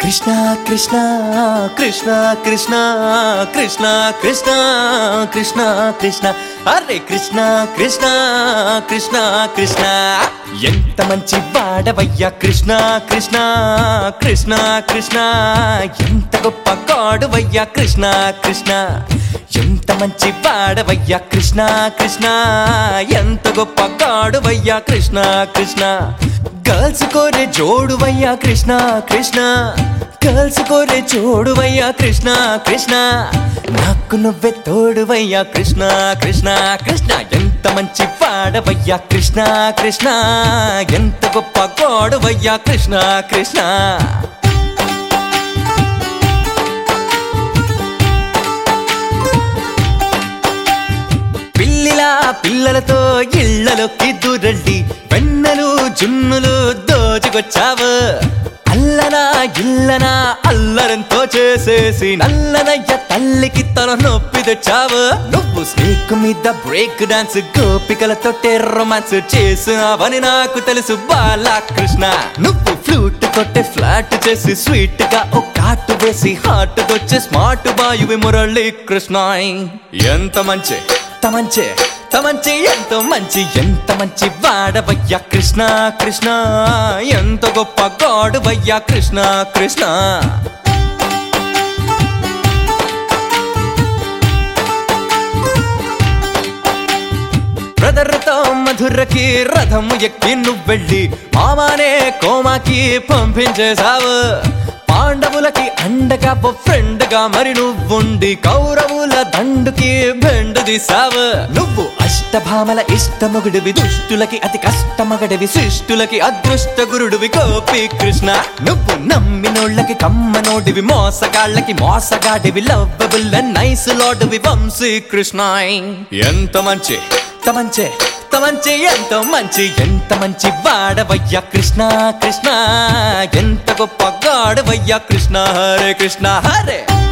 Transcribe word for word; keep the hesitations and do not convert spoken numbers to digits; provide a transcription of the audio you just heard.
కృష్ణ కృష్ణ కృష్ణ కృష్ణ కృష్ణ కృష్ణ కృష్ణ కృష్ణ అరే కృష్ణ కృష్ణ కృష్ణ కృష్ణ ఎంత మంచి వాడవయ్యా కృష్ణ కృష్ణ కృష్ణ కృష్ణ ఎంత గొప్ప గాడువయ్యా కృష్ణ కృష్ణ ఎంత మంచి వాడవయ్యా కృష్ణ కృష్ణ ఎంత గొప్ప గాడువయ్యా కృష్ణ కృష్ణ గర్ల్స్ కోరే జోడువయ్యా కృష్ణ కృష్ణ గర్ల్స్ కోరే జోడువయ్యా కృష్ణ కృష్ణ నాకు నువ్వే తోడువయ్యా కృష్ణ కృష్ణ కృష్ణ ఎంత మంచి వాడవయ్యా కృష్ణ కృష్ణ ఎంత గొప్ప గాడువయ్యా కృష్ణ కృష్ణ పిల్లిలా పిల్లలతో ఇళ్లలోకి దూరండి వెన్నెలు జున్నులు దోచుకొచ్చావు అల్లనా ఇల్లనా అల్లరంతో చేసేసి నల్లనయ్య తల్లికి తన నొప్పి తెచ్చావు నువ్వు స్నేక్ మీద బ్రేక్ డాన్స్ గోపికలతో రొమాన్స్ చేసావని నాకు తెలుసు బాలకృష్ణ నువ్వు ఫ్లూట్ కొట్టే ఫ్లాట్ చేసి స్వీట్ గా ఓ కాటు వేసి హార్ట్ వచ్చే స్మార్ట్ బాయువి మురళీ కృష్ణ ఎంత మంచి మంచి మంచి ఎంతో మంచి ఎంత మంచి వాడవయ్యా కృష్ణ కృష్ణ ఎంత గొప్ప గాడువయ్యా కృష్ణ కృష్ణ బ్రదర్తో మధురకి రథము ఎక్కి నువ్వెళ్ళి మామానే కోమాకి పంపించేశావు పాండవులకి అండగా ఓ ఫ్రెండ్ గా మరి నువ్వుండి కౌరవుల దండుకి బెండు తీసావు నువ్వు అష్టభామల ఇష్టమగుడివి దుష్టులకి అతి కష్టమగడివి శిష్టులకి అదృష్ట గురుడివి గోపి కృష్ణ నువ్వు నమ్మినోళ్ళకి కమ్మనోడివి మోసగాళ్ళకి మోసగాడివి లవ్వబుల్ నైస్ లోడువి వంశీ కృష్ణ ఎంత మంచి మంచి మంచి ఎంతో మంచి ఎంత మంచి వాడవయ్యా కృష్ణ కృష్ణ ఎంత గొప్ప గాడవయ్యా కృష్ణ హరే కృష్ణ హరే